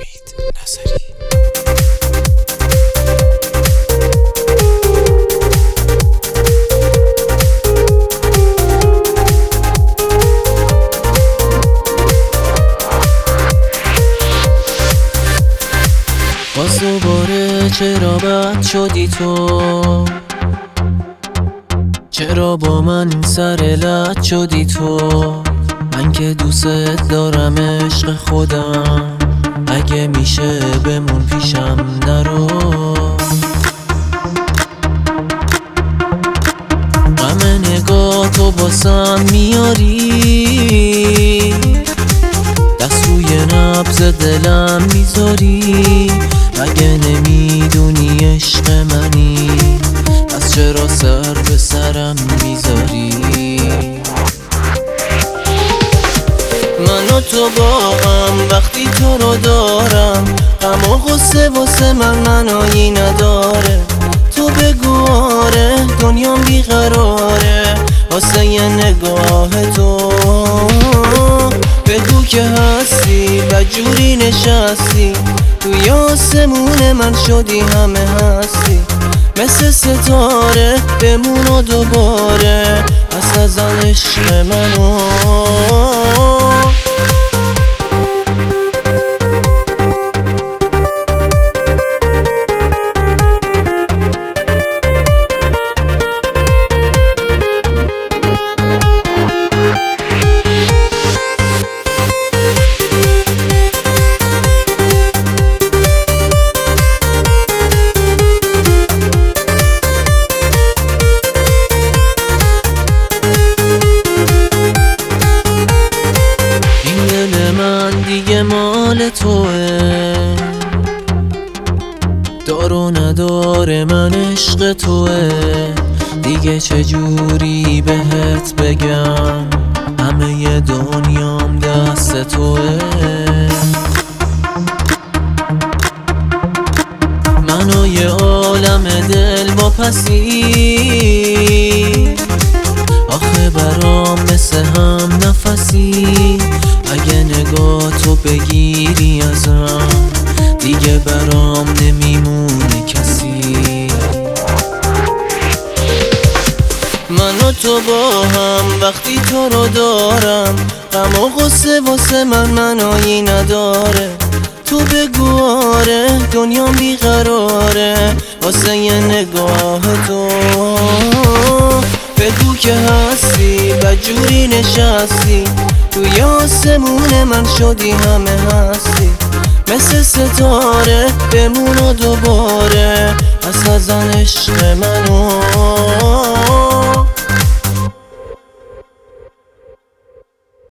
امید نظری. باز دوباره چرا بد شدی تو؟ چرا با من این سر لط شدی تو؟ من که دوست دارم عشق خودم، اگه میشه بمون پیشم نرو. غم نگاه تو باسم میاری، دست روی نبض دلم میذاری. مگه نمیدونی عشق منی؟ پس چرا سر به سرم میذاری؟ من و تو با هم وقتی تو رو دارم، غم و غصه واسه من معنایی نداره. تو بگو آره دنیام بیقراره واسه یه نگاه تو. بگو که هستی بدجوری نشستی توی آسمون من، شدی همه هستی مثل ستاره. بمون و دوباره پس ازن عشق منو. دیگه مال توه، دار و نداره من عشق توه. دیگه چجوری بهت بگم همه دنیام دست توه. منو یه عالم دل با پسی، آخه برام مثل هم نفسی. اگه نگاه تو بگیری ازم دیگه برام نمیمونه کسی. من و تو با هم وقتی تو رو دارم، غم و غصه واسه من معنایی نداره. تو بگو آره دنیام بیقراره واسه یه نگاه تو. بگو که هستی بدجوری نشستی توی آسمون من، شدی همه هستی مثل ستاره. بمون و دوباره پس ازن عشق منو.